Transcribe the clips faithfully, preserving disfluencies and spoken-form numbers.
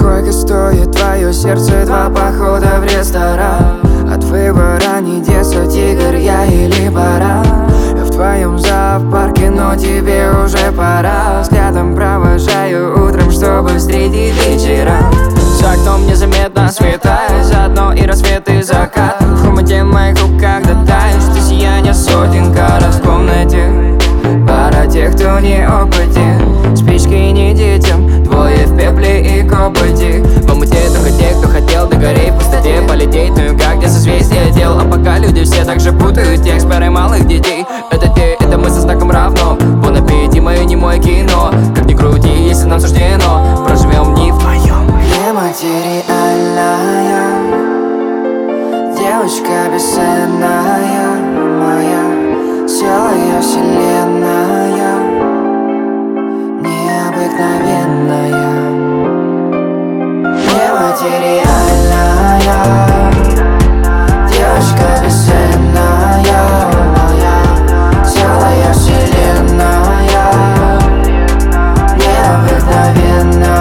Сколько стоит твое сердце, два похода в ресторан? От выбора не детство, тигр я или баран. Я в твоем зоопарке, но тебе уже пора. Взглядом провожаю утром, чтобы встретить вечером. За окном незаметно светает, заодно и рассвет, и закат. В хомуте в моих руках дотаешь ты сияние сотен карат. В комнате пара тех, кто не опытен. Спички не детям, двое в пепле и копоти. В омуте только те, кто хотел догореть в пустоте, полететь, ну и как, где созвездие дел. А пока люди все так же путают текст пары малых детей. Это те, это мы со знаком равно. Бон аппетит, мое не мое кино. Как ни крути, если нам суждено, проживем не вдвоем. Нематериальная девочка бесценная моя, целая вселенная, необыкновенная. Нематериальная девочка бесценная моя, целая вселенная, необыкновенная.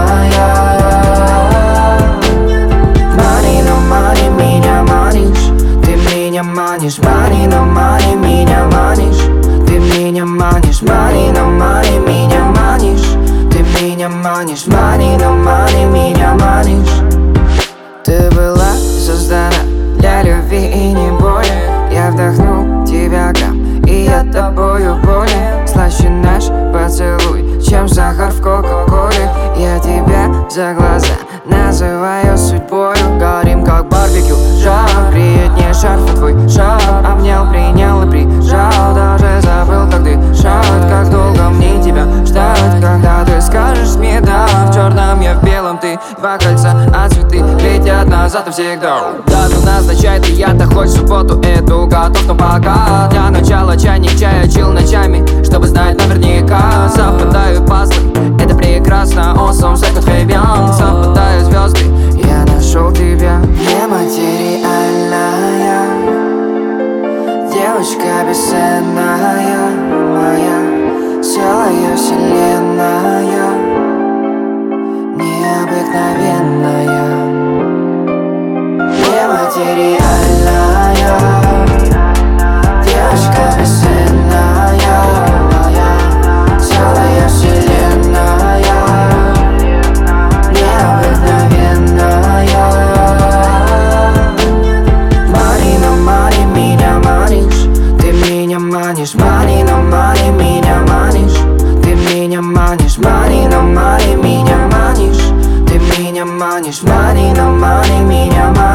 Манишь, мани, но мани, меня манишь. Ты меня манишь, мани, но мани, меня манишь. Ты меня манишь, мани, но мани, меня манишь. Ты была создана для любви и не боли. Я вдохнул тебя грамм, и я тобою болен. Слаще наш поцелуй, чем сахар в кока-коле. Я тебя за глаза называю судьбою. Горим как барбекю, жар, приятнее шарфа твой шар. Обнял, принял и прижал, даже забыл, как дышать. Как долго мне тебя ждать, когда ты скажешь мне да. В черном я в белом, ты два кольца, а цветы летят назад навсегда. Дату назначает, и я-то хоть в субботу эту готов, но пока. Для начала чайник чая чил ночами, чтобы знать наверняка. Совпадают пазлы, это прекрасно. Awesome, second Fabian. Совпадают звезды, я нашел тебя. Нематериальная девочка бесценная моя, целая вселенная, необыкновенная. Нематериальная девочка бесценная моя, целая вселенная, необыкновенная. Мани, но мани, меня манишь. Ты меня манишь, мани, но мани, меня манишь. Ты меня манишь, мани, но мани, меня манишь. Ты меня манишь, мани, но мани, меня манишь.